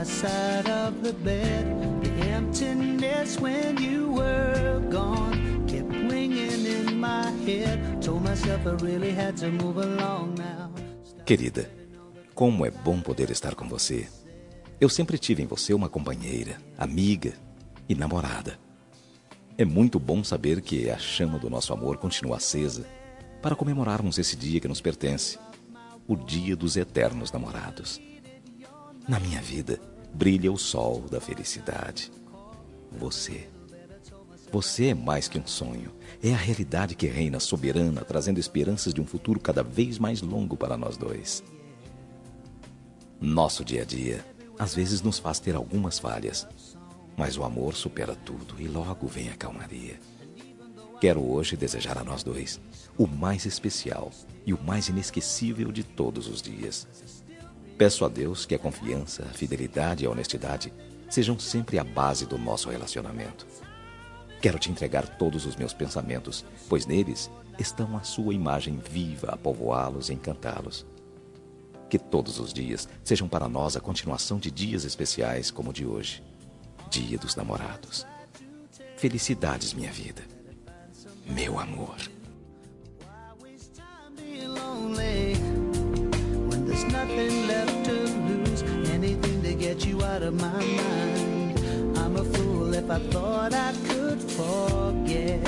my side of the bed. The emptiness when you were gone kept ringing in my head. Told myself I really had to move along now. Querida, como é bom poder estar com você. Eu sempre tive em você uma companheira, amiga e namorada. É muito bom saber que a chama do nosso amor continua acesa para comemorarmos esse dia que nos pertence, o dia dos eternos namorados. Na minha vida, brilha o sol da felicidade. Você. Você é mais que um sonho. É a realidade que reina soberana, trazendo esperanças de um futuro cada vez mais longo para nós dois. Nosso dia a dia, às vezes nos faz ter algumas falhas, mas o amor supera tudo e logo vem a calmaria. Quero hoje desejar a nós dois o mais especial e o mais inesquecível de todos os dias. Peço a Deus que a confiança, a fidelidade e a honestidade sejam sempre a base do nosso relacionamento. Quero te entregar todos os meus pensamentos, pois neles estão a sua imagem viva a povoá-los e encantá-los. Que todos os dias sejam para nós a continuação de dias especiais como o de hoje, Dia dos Namorados. Felicidades, minha vida, meu amor. There's nothing left to lose, anything to get you out of my mind. I'm a fool if I thought I could forget,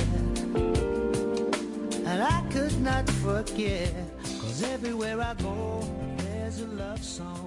and I could not forget, 'cause everywhere I go there's a love song.